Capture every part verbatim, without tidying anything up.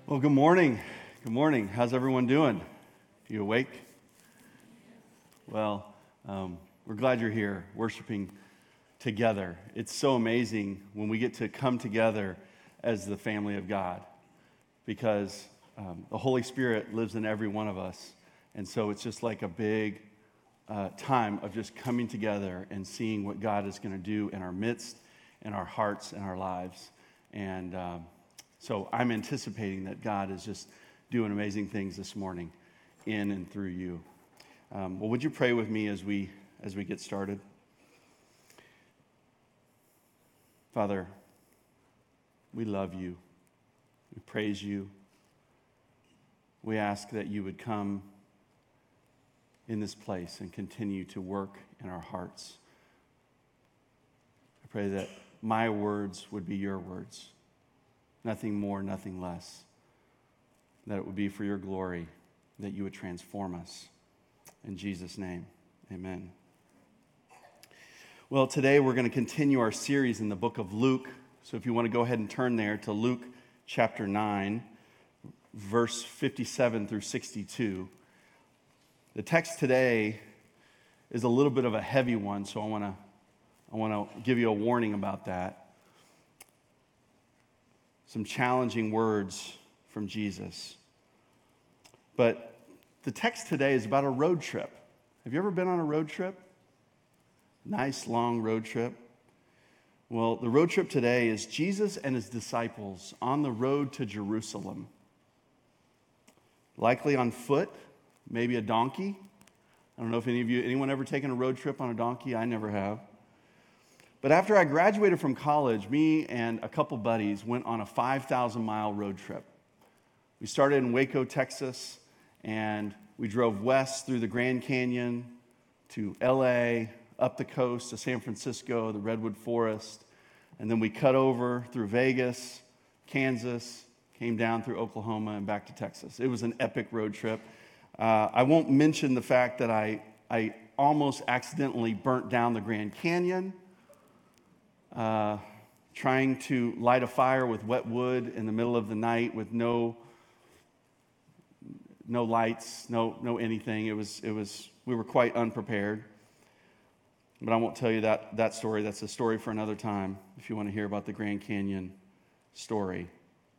Well, good morning. Good morning. How's everyone doing? You awake? Well, um, we're glad you're here worshiping together. It's so amazing when we get to come together as the family of God because um, the Holy Spirit lives in every one of us. And so it's just like a big uh, time of just coming together and seeing what God is going to do in our midst, in our hearts, and our lives. And um, So I'm anticipating that God is just doing amazing things this morning in and through you. Um, well, would you pray with me as we as we get started? Father, we love you. We praise you. We ask that you would come in this place and continue to work in our hearts. I pray that my words would be your words. Nothing more, nothing less. That it would be for your glory, that you would transform us. In Jesus' name, amen. Well, today we're going to continue our series in the book of Luke. So if you want to go ahead and turn there to Luke chapter nine, verse fifty-seven through sixty-two. The text today is a little bit of a heavy one, so I want to I want to give you a warning about that. Some challenging words from Jesus. But the text today is about a road trip. Have you ever been on a road trip? Nice, long road trip. Well, the road trip today is Jesus and his disciples on the road to Jerusalem. Likely on foot, maybe a donkey. I don't know if any of you, anyone ever taken a road trip on a donkey? I never have. But after I graduated from college, me and a couple buddies went on a five thousand mile road trip. We started in Waco, Texas, and we drove west through the Grand Canyon to L A, up the coast to San Francisco, the Redwood Forest, and then we cut over through Vegas, Kansas, came down through Oklahoma and back to Texas. It was an epic road trip. Uh, I won't mention the fact that I, I almost accidentally burnt down the Grand Canyon, Uh, trying to light a fire with wet wood in the middle of the night with no no lights, no no anything. It was it was we were quite unprepared. But I won't tell you that that story. That's a story for another time if you want to hear about the Grand Canyon story.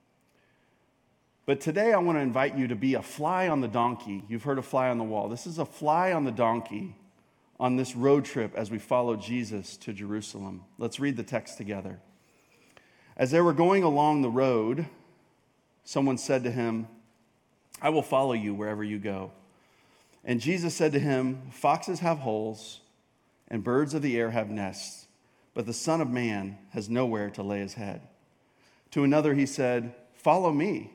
But today I want to invite you to be a fly on the donkey. You've heard a fly on the wall. This is a fly on the donkey on this road trip as we follow Jesus to Jerusalem. Let's read the text together. As they were going along the road, someone said to him, "I will follow you wherever you go." And Jesus said to him, "Foxes have holes, and birds of the air have nests, but the Son of Man has nowhere to lay his head." To another he said, "Follow me."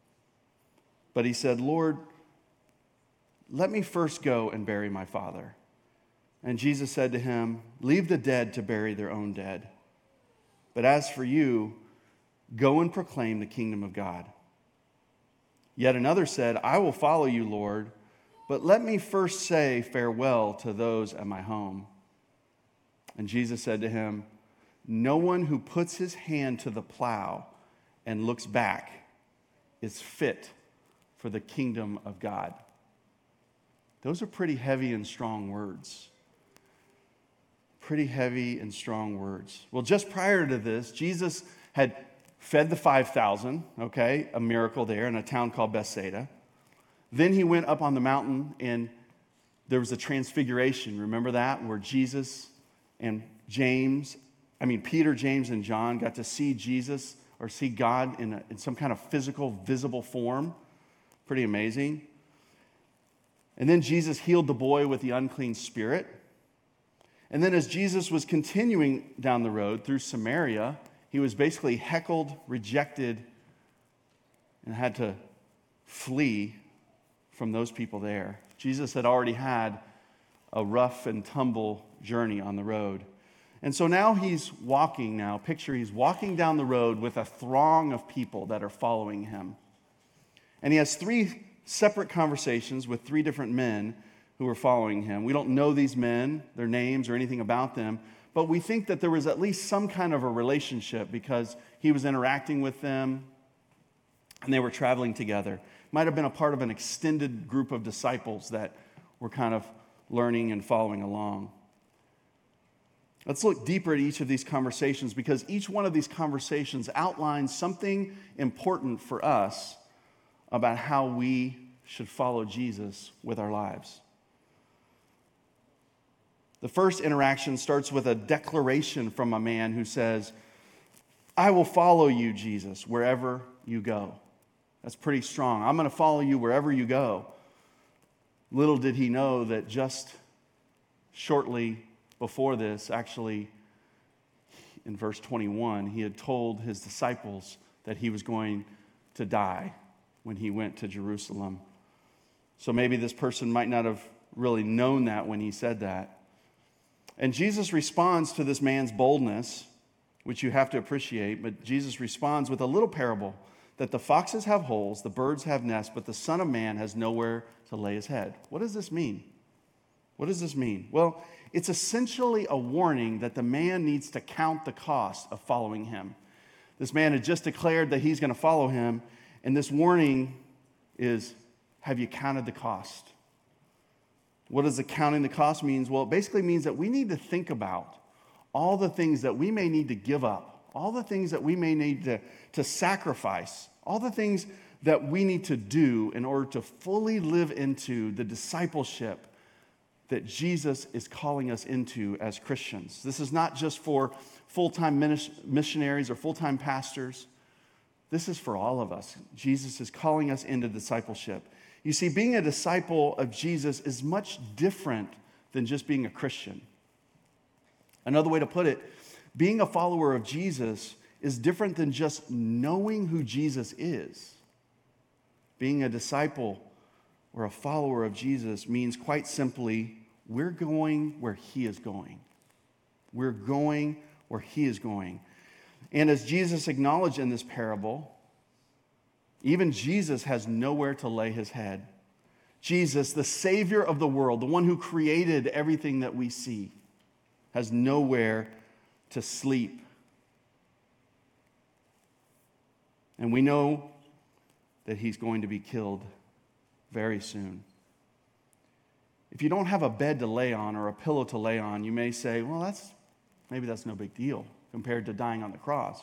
But he said, "Lord, let me first go and bury my father." And Jesus said to him, "Leave the dead to bury their own dead. But as for you, go and proclaim the kingdom of God." Yet another said, "I will follow you, Lord, but let me first say farewell to those at my home." And Jesus said to him, "No one who puts his hand to the plow and looks back is fit for the kingdom of God." Those are pretty heavy and strong words. Pretty heavy and strong words. Well, just prior to this, Jesus had fed the five thousand, okay, a miracle there in a town called Bethsaida. Then he went up on the mountain and there was a transfiguration. Remember that? Where Jesus and James, I mean, Peter, James, and John got to see Jesus or see God in, a, in some kind of physical, visible form. Pretty amazing. And then Jesus healed the boy with the unclean spirit. And then as Jesus was continuing down the road through Samaria, he was basically heckled, rejected, and had to flee from those people there. Jesus had already had a rough and tumble journey on the road. And so now he's walking now. Picture he's walking down the road with a throng of people that are following him. And he has three separate conversations with three different men who were following him. We don't know these men, their names, or anything about them, but we think that there was at least some kind of a relationship because he was interacting with them. and they were traveling together. Might have been a part of an extended group of disciples that were kind of learning and following along. Let's look deeper at each of these conversations, because each one of these conversations outlines something important for us about how we should follow Jesus with our lives. The first interaction starts with a declaration from a man who says, "I will follow you, Jesus, wherever you go." That's pretty strong. I'm going to follow you wherever you go. Little did he know that just shortly before this, actually, in verse twenty-one, he had told his disciples that he was going to die when he went to Jerusalem. So maybe this person might not have really known that when he said that. And Jesus responds to this man's boldness, which you have to appreciate, but Jesus responds with a little parable that the foxes have holes, the birds have nests, but the Son of Man has nowhere to lay his head. What does this mean? What does this mean? Well, it's essentially a warning that the man needs to count the cost of following him. This man had just declared that he's going to follow him, and this warning is, have you counted the cost? What does the counting the cost means? Well, it basically means that we need to think about all the things that we may need to give up, all the things that we may need to, to sacrifice, all the things that we need to do in order to fully live into the discipleship that Jesus is calling us into as Christians. This is not just for full-time missionaries or full-time pastors. This is for all of us. Jesus is calling us into discipleship. You see, being a disciple of Jesus is much different than just being a Christian. Another way to put it, being a follower of Jesus is different than just knowing who Jesus is. Being a disciple or a follower of Jesus means quite simply, we're going where he is going. We're going where he is going. And as Jesus acknowledged in this parable, even Jesus has nowhere to lay his head. Jesus, the Savior of the world, the one who created everything that we see, has nowhere to sleep. And we know that he's going to be killed very soon. If you don't have a bed to lay on or a pillow to lay on, you may say, well, that's maybe that's no big deal compared to dying on the cross.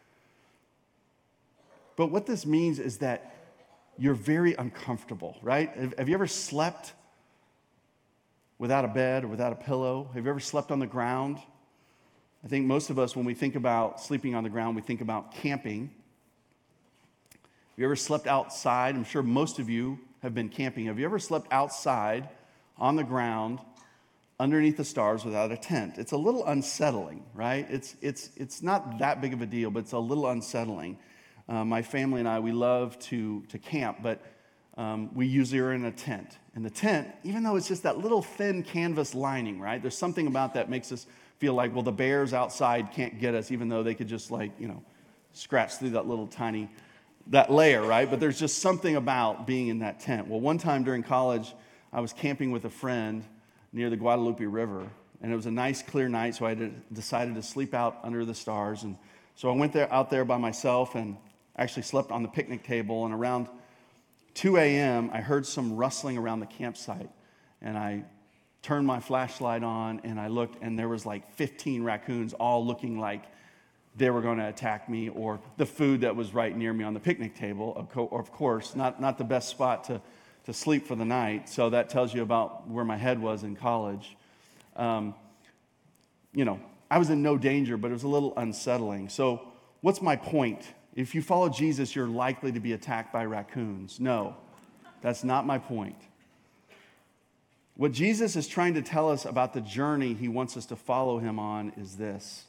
But what this means is that you're very uncomfortable, right? Have you ever slept without a bed or without a pillow? Have you ever slept on the ground? I think most of us, when we think about sleeping on the ground, we think about camping. Have you ever slept outside? I'm sure most of you have been camping. Have you ever slept outside on the ground underneath the stars without a tent? It's a little unsettling, right? It's, it's, it's not that big of a deal, but it's a little unsettling. Uh, my family and I, we love to, to camp, but um, we usually are in a tent. And the tent, even though it's just that little thin canvas lining, right? There's something about that makes us feel like, well, the bears outside can't get us, even though they could just like, you know, scratch through that little tiny, that layer, right? But there's just something about being in that tent. Well, one time during college, I was camping with a friend near the Guadalupe River, and it was a nice, clear night, so I decided to sleep out under the stars. And so I went there out there by myself and actually slept on the picnic table, and around two a.m., I heard some rustling around the campsite, and I turned my flashlight on, and I looked, and there was like fifteen raccoons all looking like they were going to attack me, or the food that was right near me on the picnic table, of, co- of course, not, not the best spot to, to sleep for the night, so that tells you about where my head was in college. Um, you know, I was in no danger, but it was a little unsettling. So what's my point? If you follow Jesus, you're likely to be attacked by raccoons. No, that's not my point. What Jesus is trying to tell us about the journey he wants us to follow him on is this.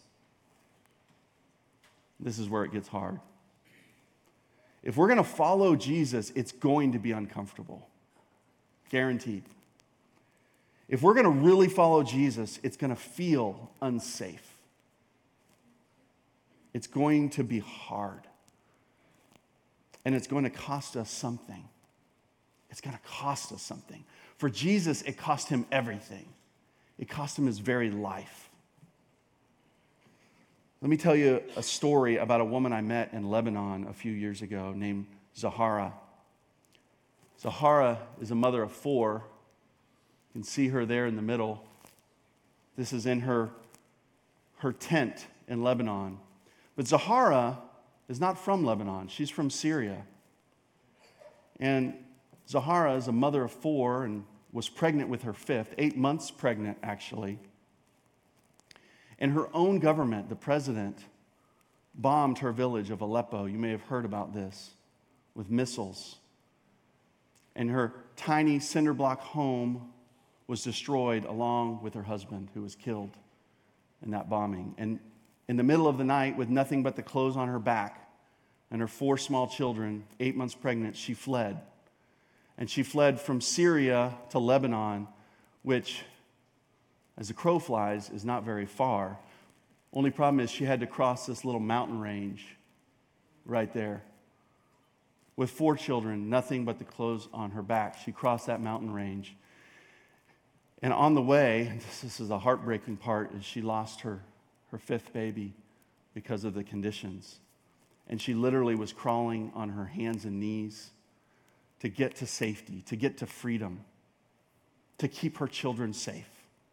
This is where it gets hard. If we're going to follow Jesus, it's going to be uncomfortable. Guaranteed. If we're going to really follow Jesus, it's going to feel unsafe. It's going to be hard. And it's going to cost us something. It's going to cost us something. For Jesus, it cost him everything. It cost him his very life. Let me tell you a story about a woman I met in Lebanon a few years ago named Zahara. Zahara is a mother of four. You can see her there in the middle. This is in her, her tent in Lebanon. But Zahara is not from Lebanon. She's from Syria. And Zahara is a mother of four and was pregnant with her fifth, eight months pregnant, actually. And her own government, the president, bombed her village of Aleppo. You may have heard about this, with missiles. And her tiny cinder block home was destroyed along with her husband, who was killed in that bombing. And in the middle of the night, with nothing but the clothes on her back and her four small children, eight months pregnant, she fled. And she fled from Syria to Lebanon, which, as the crow flies, is not very far. Only problem is she had to cross this little mountain range right there. With four children, nothing but the clothes on her back. She crossed that mountain range. And on the way, this is a heartbreaking part, is she lost her, her fifth baby because of the conditions. And she literally was crawling on her hands and knees to get to safety, to get to freedom, to keep her children safe.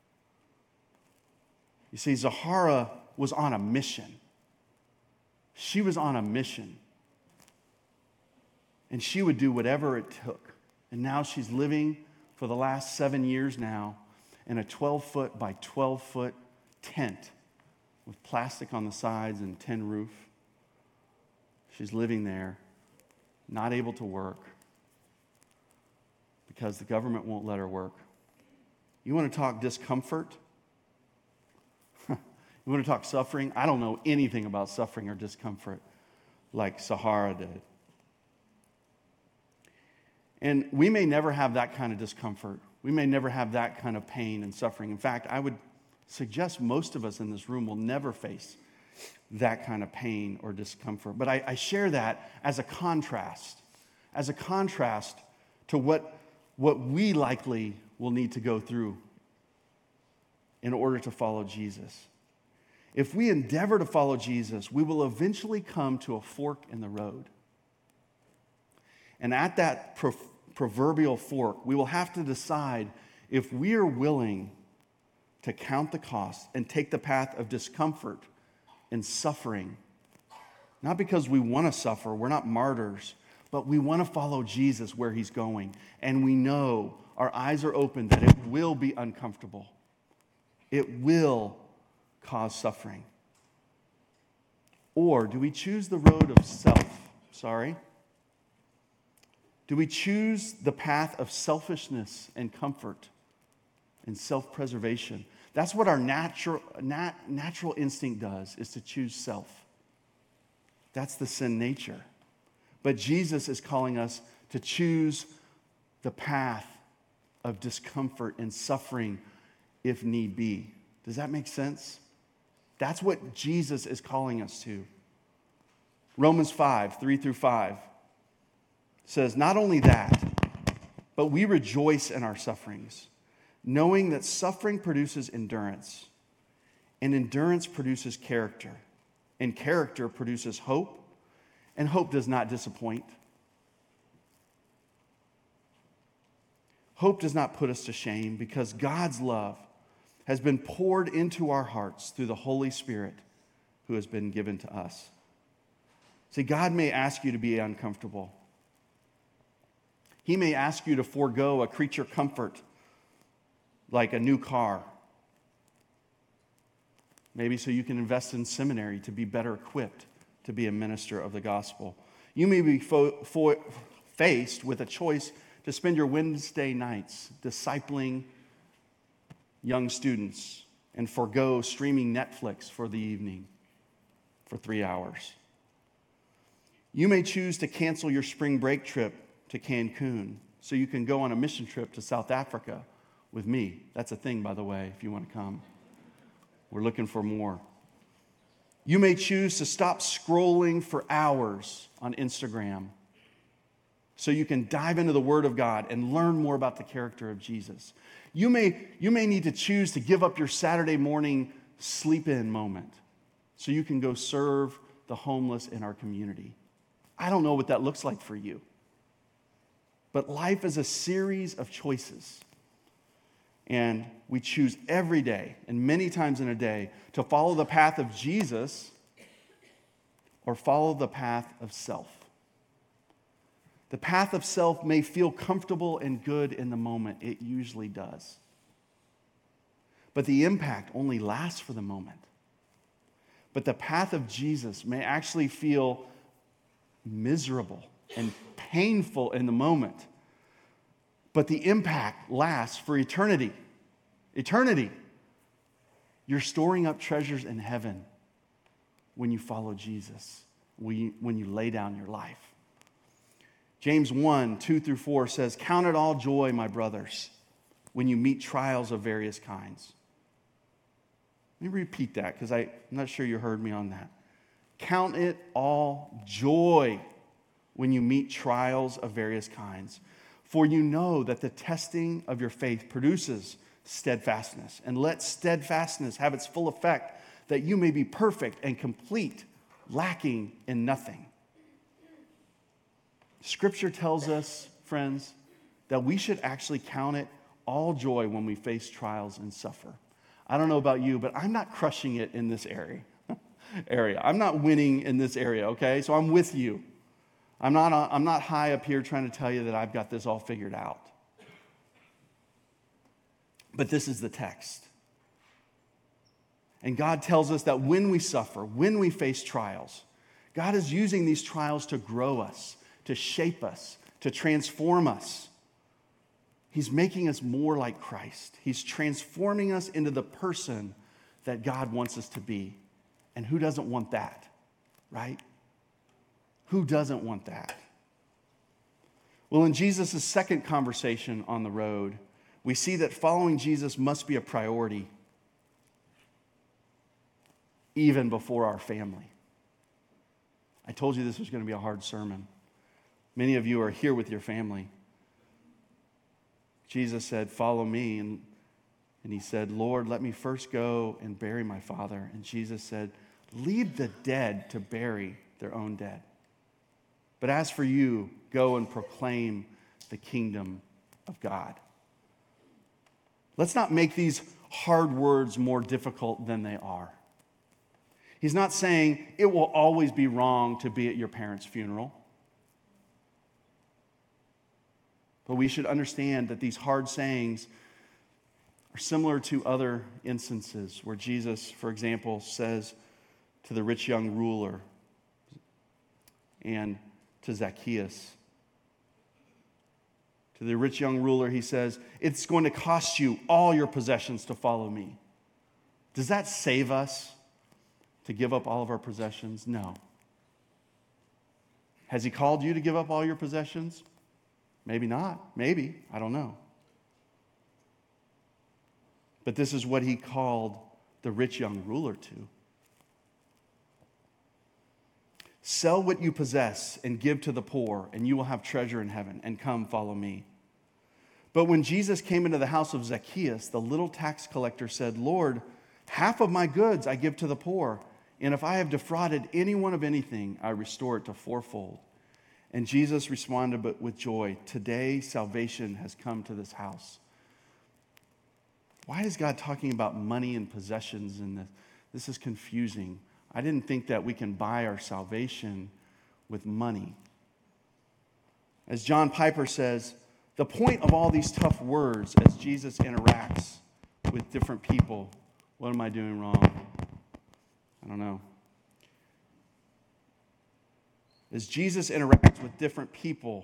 You see, Zahara was on a mission. She was on a mission. And she would do whatever it took. And now she's living for the last seven years now in a twelve-foot by twelve-foot tent with plastic on the sides and tin roof. She's living there, not able to work because the government won't let her work. You want to talk discomfort? You want to talk suffering? I don't know anything about suffering or discomfort like Zahara did. And we may never have that kind of discomfort. We may never have that kind of pain and suffering. In fact, I would suggest most of us in this room will never face that kind of pain or discomfort. But I, I share that as a contrast, as a contrast to what, what we likely will need to go through in order to follow Jesus. If we endeavor to follow Jesus, we will eventually come to a fork in the road. And at that pro- proverbial fork, we will have to decide if we are willing to count the cost and take the path of discomfort and suffering. Not because we want to suffer, we're not martyrs, but we want to follow Jesus where he's going. And we know, our eyes are open, that it will be uncomfortable. It will cause suffering. Or do we choose the road of self? Sorry. Do we choose the path of selfishness and comfort and self-preservation? That's what our natural, nat, natural instinct does, is to choose self. That's the sin nature. But Jesus is calling us to choose the path of discomfort and suffering if need be. Does that make sense? That's what Jesus is calling us to. Romans five, three through five says, not only that, but we rejoice in our sufferings, knowing that suffering produces endurance, and endurance produces character, and character produces hope, and hope does not disappoint. Hope does not put us to shame, because God's love has been poured into our hearts through the Holy Spirit who has been given to us. See, God may ask you to be uncomfortable. He may ask you to forego a creature comfort like a new car. Maybe so you can invest in seminary to be better equipped to be a minister of the gospel. You may be fo- fo- faced with a choice to spend your Wednesday nights discipling young students and forego streaming Netflix for the evening for three hours. You may choose to cancel your spring break trip to Cancun so you can go on a mission trip to South Africa with me. That's a thing, by the way, if you want to come. We're looking for more. You may choose to stop scrolling for hours on Instagram so you can dive into the Word of God and learn more about the character of Jesus. You may, you may need to choose to give up your Saturday morning sleep-in moment so you can go serve the homeless in our community. I don't know what that looks like for you. But life is a series of choices. And we choose every day, and many times in a day, to follow the path of Jesus or follow the path of self. The path of self may feel comfortable and good in the moment. It usually does. But the impact only lasts for the moment. But the path of Jesus may actually feel miserable and painful in the moment. But the impact lasts for eternity. Eternity. You're storing up treasures in heaven when you follow Jesus, when you, when you lay down your life. James one, two through four says, "Count it all joy, my brothers, when you meet trials of various kinds." Let me repeat that because I'm not sure you heard me on that. Count it all joy when you meet trials of various kinds. For you know that the testing of your faith produces steadfastness. And let steadfastness have its full effect, that you may be perfect and complete, lacking in nothing. Scripture tells us, friends, that we should actually count it all joy when we face trials and suffer. I don't know about you, but I'm not crushing it in this area. area. I'm not winning in this area, okay? So I'm with you. I'm not, I'm not high up here trying to tell you that I've got this all figured out. But this is the text. And God tells us that when we suffer, when we face trials, God is using these trials to grow us, to shape us, to transform us. He's making us more like Christ. He's transforming us into the person that God wants us to be. And who doesn't want that, right? Who doesn't want that? Well, in Jesus' second conversation on the road, we see that following Jesus must be a priority even before our family. I told you this was going to be a hard sermon. Many of you are here with your family. Jesus said, "Follow me." And, and he said, "Lord, let me first go and bury my father." And Jesus said, "Leave the dead to bury their own dead. But as for you, go and proclaim the kingdom of God." Let's not make these hard words more difficult than they are. He's not saying it will always be wrong to be at your parents' funeral. But we should understand that these hard sayings are similar to other instances where Jesus, for example, says to the rich young ruler and to Zacchaeus. To the rich young ruler, he says, "It's going to cost you all your possessions to follow me." Does that save us to give up all of our possessions? No. Has he called you to give up all your possessions? Maybe not. Maybe. I don't know. But this is what he called the rich young ruler to. "Sell what you possess and give to the poor, and you will have treasure in heaven, and come follow me." But when Jesus came into the house of Zacchaeus, the little tax collector said, "Lord, half of my goods I give to the poor, and if I have defrauded anyone of anything, I restore it to fourfold." And Jesus responded but with joy, "Today salvation has come to this house." Why is God talking about money and possessions in this? This is confusing. I didn't think that we can buy our salvation with money. As John Piper says, the point of all these tough words as Jesus interacts with different people, what am I doing wrong? I don't know. As Jesus interacts with different people,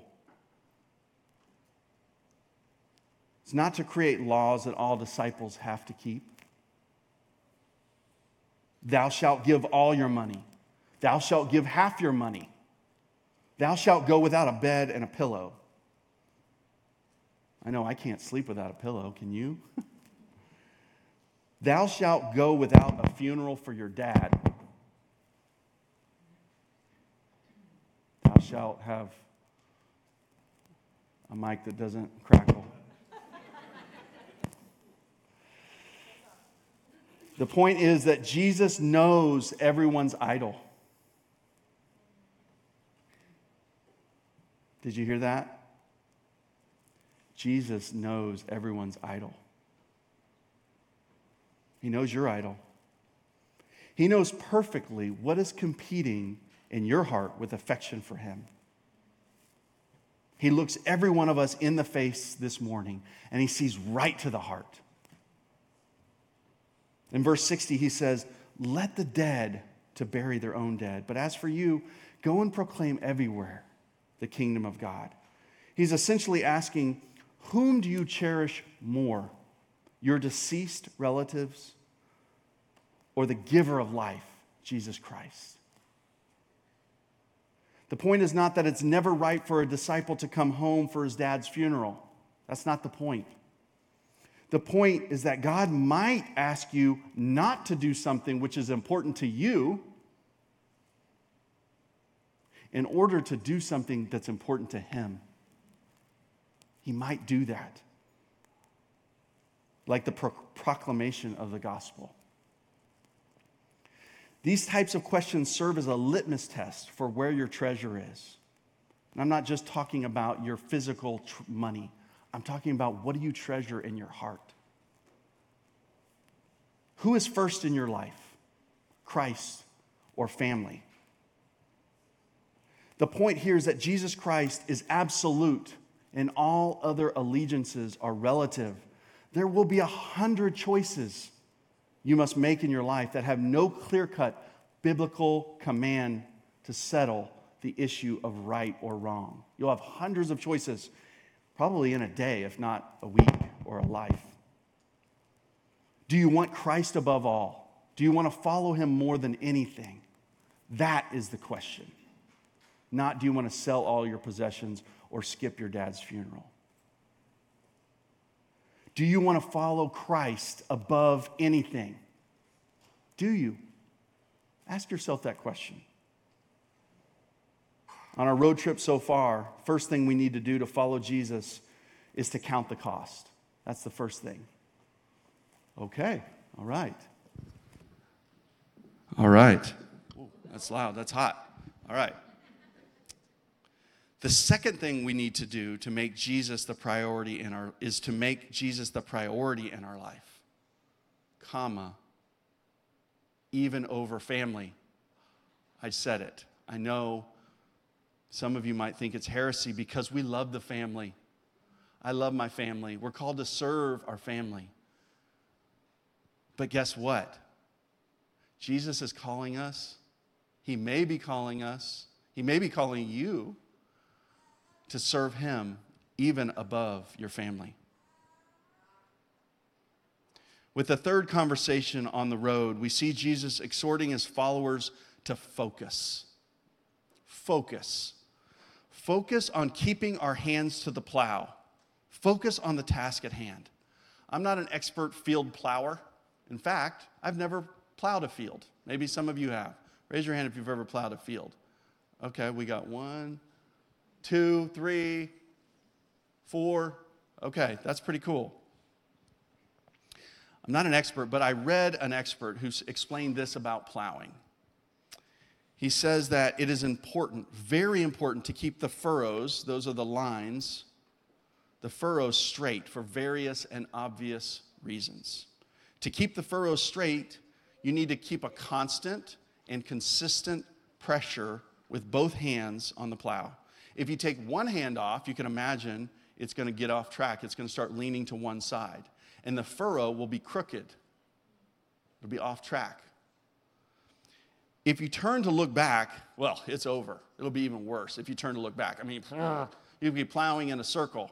it's not to create laws that all disciples have to keep. Thou shalt give all your money. Thou shalt give half your money. Thou shalt go without a bed and a pillow. I know I can't sleep without a pillow. Can you? Thou shalt go without a funeral for your dad. Thou shalt have a mic that doesn't crackle. The point is that Jesus knows everyone's idol. Did you hear that? Jesus knows everyone's idol. He knows your idol. He knows perfectly what is competing in your heart with affection for him. He looks every one of us in the face this morning, and he sees right to the heart. In verse sixty, he says, let the dead to bury their own dead. But as for you, go and proclaim everywhere the kingdom of God. He's essentially asking, whom do you cherish more? Your deceased relatives or the giver of life, Jesus Christ? The point is not that it's never right for a disciple to come home for his dad's funeral. That's not the point. The point is that God might ask you not to do something which is important to you in order to do something that's important to him. He might do that, like the pro- proclamation of the gospel. These types of questions serve as a litmus test for where your treasure is. And I'm not just talking about your physical tr- money. I'm talking about what do you treasure in your heart? Who is first in your life? Christ or family? The point here is that Jesus Christ is absolute and all other allegiances are relative. There will be a hundred choices you must make in your life that have no clear-cut biblical command to settle the issue of right or wrong. You'll have hundreds of choices, probably in a day, if not a week or a life. Do you want Christ above all? Do you want to follow him more than anything? That is the question. Not do you want to sell all your possessions or skip your dad's funeral? Do you want to follow Christ above anything? Do you? Ask yourself that question. On our road trip so far, first thing we need to do to follow Jesus is to count the cost. That's the first thing. Okay, all right. All right. Ooh, that's loud, that's hot. All right. The second thing we need to do to make Jesus the priority in our is to make Jesus the priority in our life, comma, even over family. I said it. I know some of you might think it's heresy because we love the family. I love my family. We're called to serve our family. But guess what? Jesus is calling us. He may be calling us. He may be calling you to serve him even above your family. With the third conversation on the road, we see Jesus exhorting his followers to focus. Focus. Focus on keeping our hands to the plow. Focus on the task at hand. I'm not an expert field plower. In fact, I've never plowed a field. Maybe some of you have. Raise your hand if you've ever plowed a field. Okay, we got one, two, three, four. Okay, that's pretty cool. I'm not an expert, but I read an expert who explained this about plowing. He says that it is important, very important, to keep the furrows, those are the lines, the furrows straight for various and obvious reasons. To keep the furrows straight, you need to keep a constant and consistent pressure with both hands on the plow. If you take one hand off, you can imagine it's going to get off track. It's going to start leaning to one side. And the furrow will be crooked. It'll be off track. If you turn to look back, well, it's over. It'll be even worse if you turn to look back. I mean, you'll be plowing in a circle.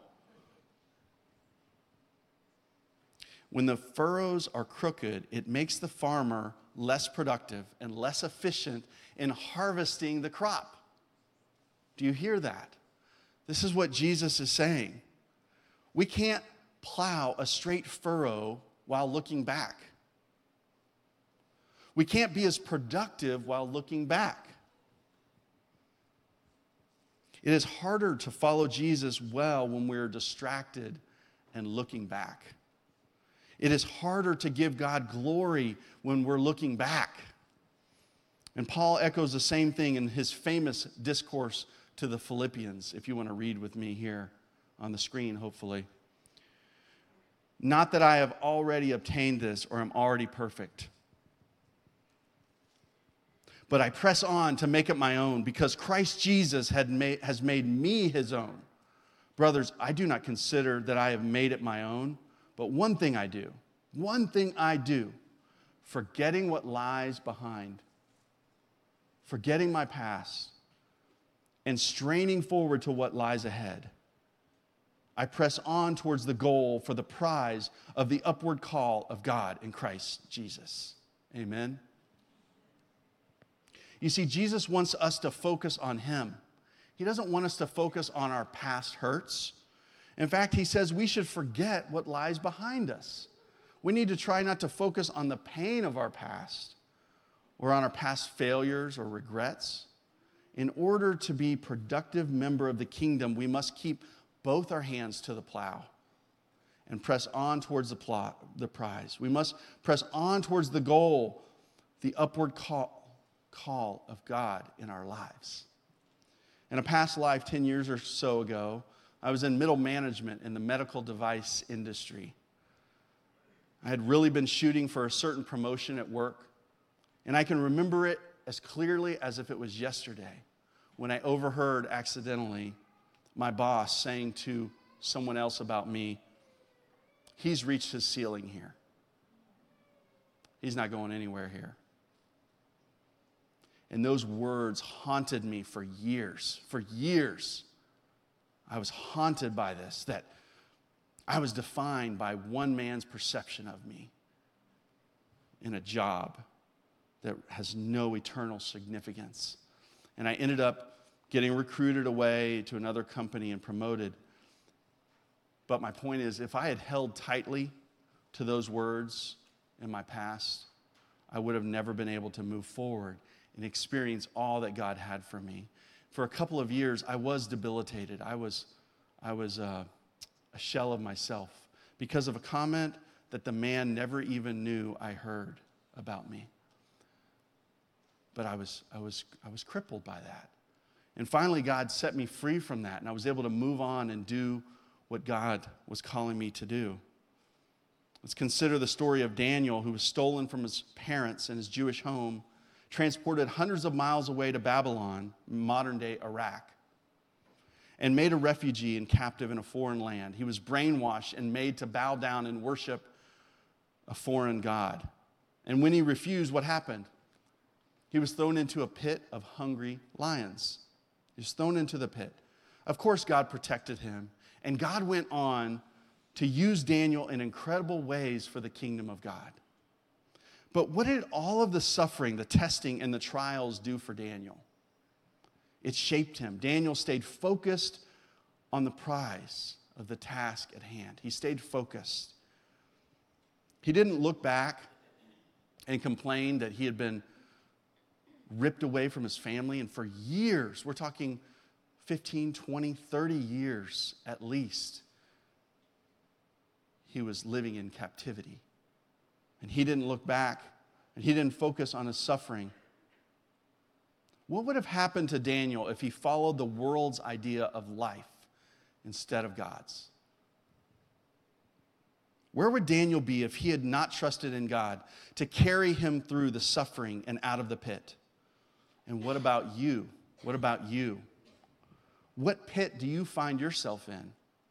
When the furrows are crooked, it makes the farmer less productive and less efficient in harvesting the crop. Do you hear that? This is what Jesus is saying. We can't plow a straight furrow while looking back. We can't be as productive while looking back. It is harder to follow Jesus well when we're distracted and looking back. It is harder to give God glory when we're looking back. And Paul echoes the same thing in his famous discourse to the Philippians, if you want to read with me here on the screen, hopefully. Not that I have already obtained this or am already perfect, but I press on to make it my own because Christ Jesus had made, has made me his own. Brothers, I do not consider that I have made it my own, but one thing I do, one thing I do, forgetting what lies behind, forgetting my past, and straining forward to what lies ahead. I press on towards the goal for the prize of the upward call of God in Christ Jesus. Amen. You see, Jesus wants us to focus on him. He doesn't want us to focus on our past hurts. In fact, he says we should forget what lies behind us. We need to try not to focus on the pain of our past or on our past failures or regrets. In order to be a productive member of the kingdom, we must keep both our hands to the plow and press on towards the, plot, the prize. We must press on towards the goal, the upward call, call of God in our lives. In a past life, ten years or so ago, I was in middle management in the medical device industry. I had really been shooting for a certain promotion at work, and I can remember it as clearly as if it was yesterday when I overheard accidentally my boss saying to someone else about me, he's reached his ceiling here. He's not going anywhere here. And those words haunted me for years. For years, I was haunted by this, that I was defined by one man's perception of me in a job that has no eternal significance. And I ended up getting recruited away to another company and promoted. But my point is, if I had held tightly to those words in my past, I would have never been able to move forward and experience all that God had for me. For a couple of years, I was debilitated. I was, I was uh, a shell of myself because of a comment that the man never even knew I heard about me. But I was, I was, I was crippled by that. And finally, God set me free from that, and I was able to move on and do what God was calling me to do. Let's consider the story of Daniel, who was stolen from his parents and his Jewish home, transported hundreds of miles away to Babylon, modern-day Iraq, and made a refugee and captive in a foreign land. He was brainwashed and made to bow down and worship a foreign god. And when he refused, what happened? He was thrown into a pit of hungry lions. He was thrown into the pit. Of course, God protected him, and God went on to use Daniel in incredible ways for the kingdom of God. But what did all of the suffering, the testing, and the trials do for Daniel? It shaped him. Daniel stayed focused on the prize of the task at hand. He stayed focused. He didn't look back and complain that he had been ripped away from his family, and for years, we're talking fifteen, twenty, thirty years at least, he was living in captivity. And he didn't look back, and he didn't focus on his suffering. What would have happened to Daniel if he followed the world's idea of life instead of God's? Where would Daniel be if he had not trusted in God to carry him through the suffering and out of the pit? And what about you? What about you? What pit do you find yourself in?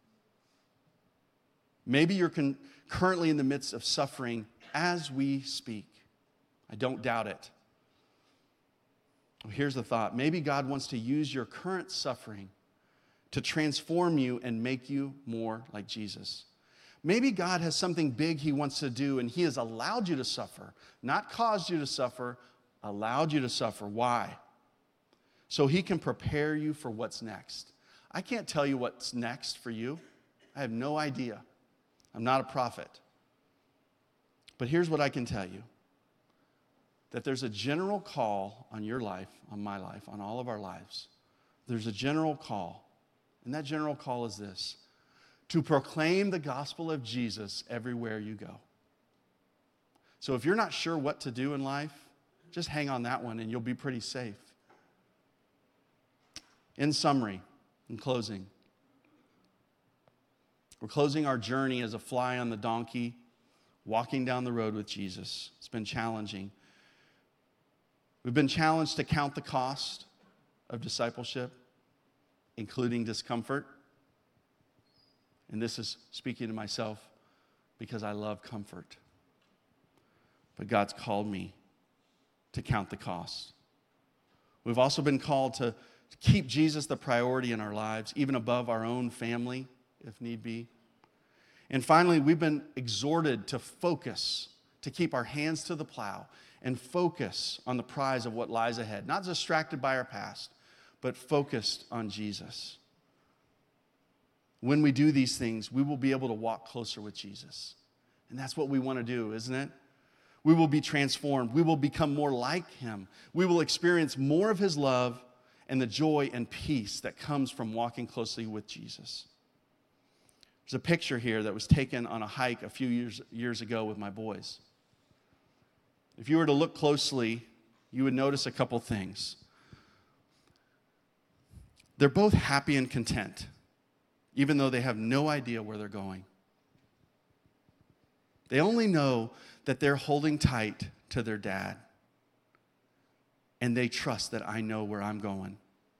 Maybe you're con- currently in the midst of suffering as we speak. I don't doubt it. Well, here's the thought. Maybe God wants to use your current suffering to transform you and make you more like Jesus. Maybe God has something big he wants to do, and he has allowed you to suffer, not caused you to suffer, allowed you to suffer. Why? So he can prepare you for what's next. I can't tell you what's next for you. I have no idea. I'm not a prophet. But here's what I can tell you. That there's a general call on your life, on my life, on all of our lives. There's a general call. And that general call is this: to proclaim the gospel of Jesus everywhere you go. So if you're not sure what to do in life, just hang on that one and you'll be pretty safe. In summary, in closing, we're closing our journey as a fly on the donkey, walking down the road with Jesus. It's been challenging. We've been challenged to count the cost of discipleship, including discomfort. And this is speaking to myself because I love comfort. But God's called me to count the cost. We've also been called to keep Jesus the priority in our lives, even above our own family, if need be. And finally, we've been exhorted to focus, to keep our hands to the plow and focus on the prize of what lies ahead. Not distracted by our past, but focused on Jesus. When we do these things, we will be able to walk closer with Jesus. And that's what we want to do, isn't it? We will be transformed. We will become more like him. We will experience more of his love and the joy and peace that comes from walking closely with Jesus. There's a picture here that was taken on a hike a few years, years ago with my boys. If you were to look closely, you would notice a couple things. They're both happy and content, even though they have no idea where they're going. They only know that they're holding tight to their dad, and they trust that I know where I'm going.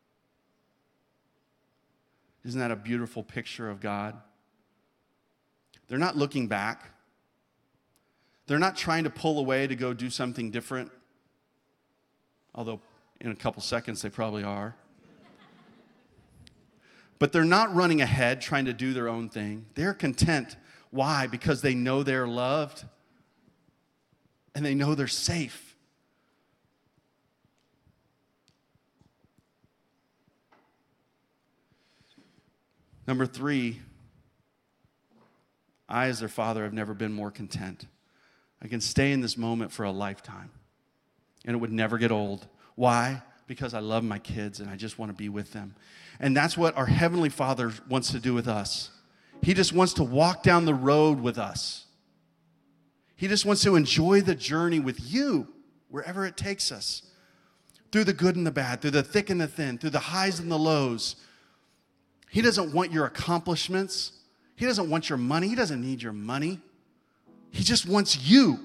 Isn't that a beautiful picture of God? They're not looking back. They're not trying to pull away to go do something different, although in a couple seconds they probably are. But they're not running ahead trying to do their own thing. They're content. Why? Because they know they're loved and they know they're safe. Number three, I, as their father, have never been more content. I can stay in this moment for a lifetime, and it would never get old. Why? Because I love my kids, and I just want to be with them. And that's what our Heavenly Father wants to do with us. He just wants to walk down the road with us. He just wants to enjoy the journey with you, wherever it takes us, through the good and the bad, through the thick and the thin, through the highs and the lows. He doesn't want your accomplishments. He doesn't want your money. He doesn't need your money. He just wants you.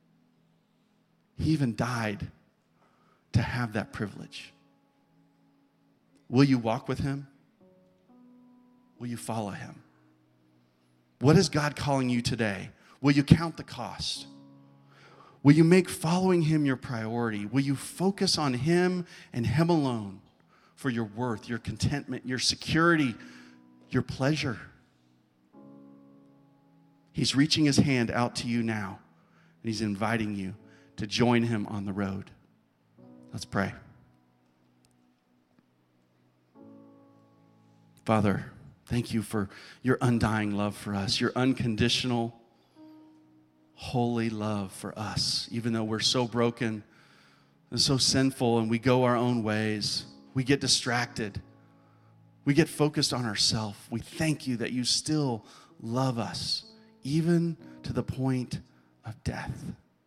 He even died to have that privilege. Will you walk with him? Will you follow him? What is God calling you today? Will you count the cost? Will you make following him your priority? Will you focus on him and him alone for your worth, your contentment, your security, your pleasure? He's reaching his hand out to you now, and he's inviting you to join him on the road. Let's pray. Father, thank you for your undying love for us, your unconditional, holy love for us. Even though we're so broken and so sinful and we go our own ways, we get distracted, we get focused on ourselves. We thank you that you still love us, even to the point of death.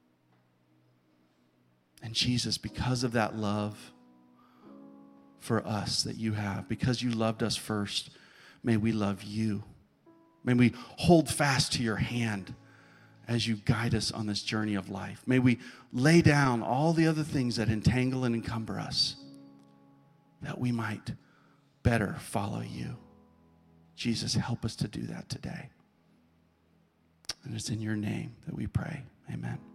And Jesus, because of that love for us that you have, because you loved us first, may we love you. May we hold fast to your hand as you guide us on this journey of life. May we lay down all the other things that entangle and encumber us, that we might better follow you. Jesus, help us to do that today. And it's in your name that we pray. Amen.